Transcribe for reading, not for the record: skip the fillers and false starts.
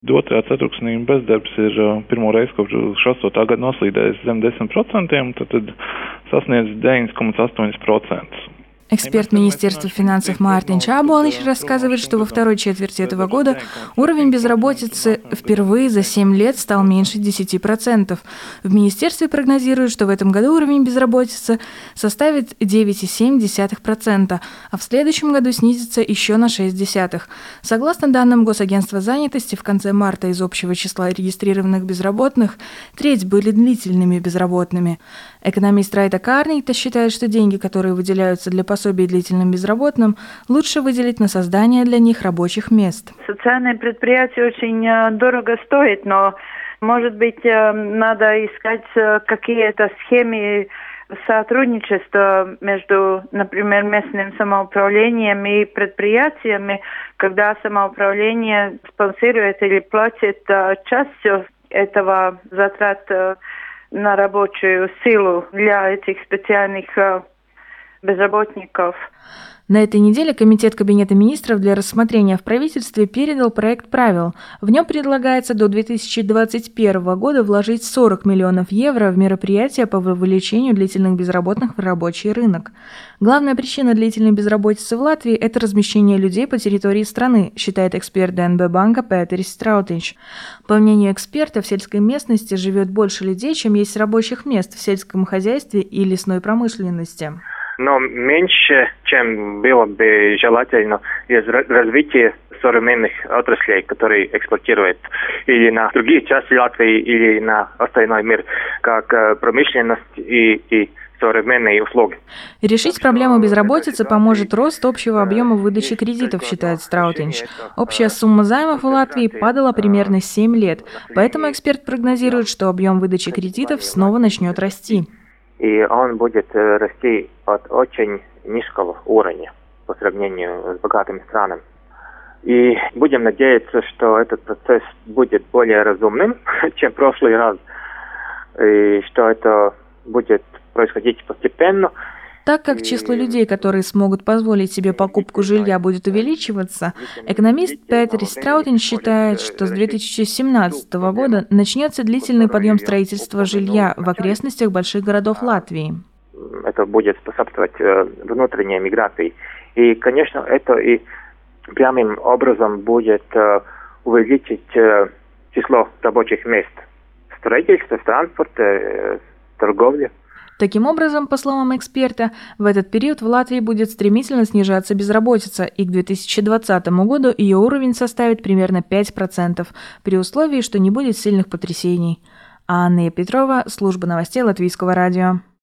Otrajā ceturksnī bezdarbs ir pirmo reizi kopš 2008. gada noslīdējis zem 10%, tad sasniedz 9,8%. Эксперт Министерства финансов Мартин Чабуалич рассказывает, что во второй четверти этого года уровень безработицы впервые за 7 лет стал меньше 10%. В Министерстве прогнозируют, что в этом году уровень безработицы составит 9,7%, а в следующем году снизится еще на 0,6%. Согласно данным Госагентства занятости, в конце марта из общего числа регистрированных безработных треть были длительными безработными. Экономист Райта Карнита считает, что деньги, которые выделяются для пособий длительным безработным, лучше выделить на создание для них рабочих мест. Социальные предприятия очень дорого стоят, но, может быть, надо искать какие-то схемы сотрудничества между, например, местным самоуправлением и предприятиями, когда самоуправление спонсирует или платит частью этого затрат на рабочую силу для этих специальных безработников. На этой неделе Комитет Кабинета министров для рассмотрения в правительстве передал проект правил. В нем предлагается до 2021 года вложить 40 миллионов евро в мероприятия по вовлечению длительных безработных в рабочий рынок. Главная причина длительной безработицы в Латвии – это размещение людей по территории страны, считает эксперт ДНБ банка Пēteris Strautiņš. По мнению эксперта, в сельской местности живет больше людей, чем есть рабочих мест в сельском хозяйстве и лесной промышленности. Но меньше, чем было бы желательно из развития современных отраслей, которые экспортируют или на другие части Латвии, или на остальной мир, как промышленность и современные услуги. Решить проблему безработицы поможет рост общего объема выдачи кредитов, считает Strautiņš. Общая сумма займов в Латвии падала примерно 7 лет, поэтому эксперт прогнозирует, что объем выдачи кредитов снова начнет расти. И он будет расти от очень низкого уровня по сравнению с богатыми странами. И будем надеяться, что этот процесс будет более разумным, чем в прошлый раз, и что это будет происходить постепенно. Так как число людей, которые смогут позволить себе покупку жилья, будет увеличиваться, экономист Пēteris Strautiņš считает, что с 2017 года начнется длительный подъем строительства жилья в окрестностях больших городов Латвии. Это будет способствовать внутренней миграции. И, конечно, это и прямым образом будет увеличить число рабочих мест в строительстве, в транспорте, в торговле. Таким образом, по словам эксперта, в этот период в Латвии будет стремительно снижаться безработица, и к 2020 году ее уровень составит примерно 5%, при условии, что не будет сильных потрясений. Анна Петрова, служба новостей Латвийского радио.